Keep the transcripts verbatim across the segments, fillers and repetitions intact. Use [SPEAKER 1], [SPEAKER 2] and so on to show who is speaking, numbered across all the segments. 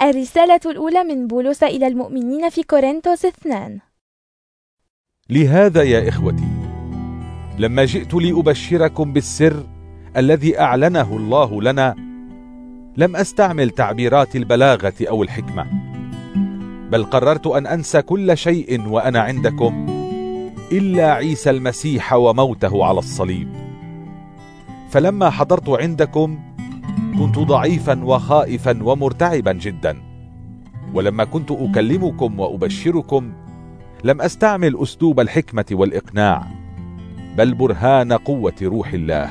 [SPEAKER 1] الرسالة الأولى من بولس إلى المؤمنين في كورنثوس اثنان.
[SPEAKER 2] لهذا يا إخوتي، لما جئت لأبشركم بالسر الذي أعلنه الله لنا، لم أستعمل تعبيرات البلاغة أو الحكمة، بل قررت أن أنسى كل شيء وأنا عندكم إلا عيسى المسيح وموته على الصليب. فلما حضرت عندكم كنت ضعيفا وخائفا ومرتعبا جدا، ولما كنت أكلمكم وأبشركم لم أستعمل أسلوب الحكمة والإقناع، بل برهان قوة روح الله،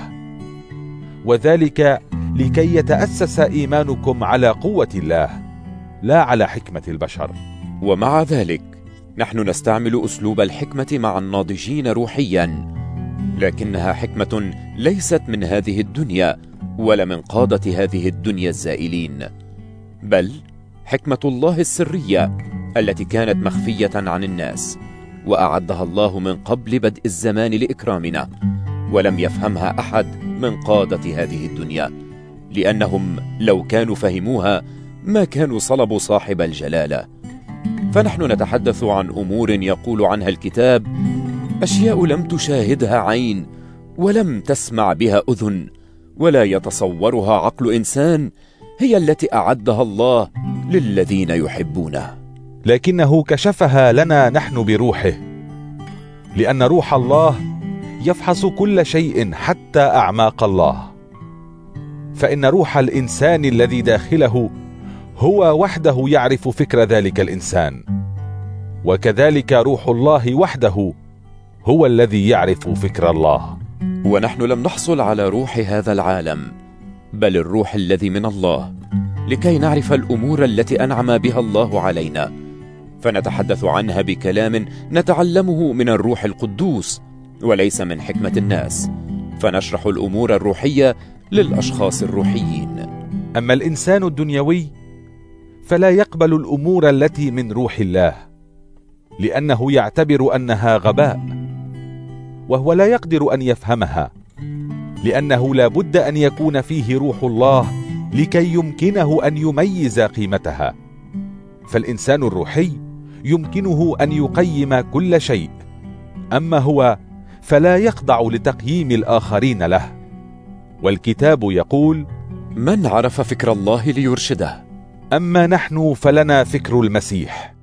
[SPEAKER 2] وذلك لكي يتأسس إيمانكم على قوة الله لا على حكمة البشر.
[SPEAKER 3] ومع ذلك نحن نستعمل أسلوب الحكمة مع الناضجين روحيا، لكنها حكمة ليست من هذه الدنيا ولا من قادة هذه الدنيا الزائلين، بل حكمة الله السرية التي كانت مخفية عن الناس، وأعدها الله من قبل بدء الزمان لإكرامنا، ولم يفهمها أحد من قادة هذه الدنيا، لأنهم لو كانوا فهموها ما كانوا صلبوا صاحب الجلالة. فنحن نتحدث عن أمور يقول عنها الكتاب: أشياء لم تشاهدها عين ولم تسمع بها أذن ولا يتصورها عقل إنسان، هي التي أعدها الله للذين يحبونه.
[SPEAKER 2] لكنه كشفها لنا نحن بروحه، لأن روح الله يفحص كل شيء حتى أعماق الله، فإن روح الإنسان الذي داخله هو وحده يعرف فكر ذلك الإنسان، وكذلك روح الله وحده هو الذي يعرف فكر الله.
[SPEAKER 3] ونحن لم نحصل على روح هذا العالم، بل الروح الذي من الله، لكي نعرف الأمور التي أنعم بها الله علينا، فنتحدث عنها بكلام نتعلمه من الروح القدوس وليس من حكمة الناس، فنشرح الأمور الروحية للأشخاص الروحيين.
[SPEAKER 2] أما الإنسان الدنيوي فلا يقبل الأمور التي من روح الله، لأنه يعتبر أنها غباء، وهو لا يقدر أن يفهمها، لأنه لا بد أن يكون فيه روح الله لكي يمكنه أن يميز قيمتها. فالإنسان الروحي يمكنه أن يقيم كل شيء، أما هو فلا يخضع لتقييم الآخرين له. والكتاب يقول:
[SPEAKER 3] من عرف فكر الله ليرشده؟
[SPEAKER 2] أما نحن فلنا فكر المسيح،